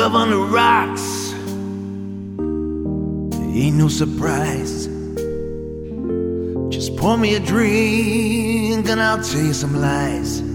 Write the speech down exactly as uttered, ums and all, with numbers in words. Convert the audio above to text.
love on the rocks, it ain't no surprise. Just pour me a drink and I'll tell you some lies.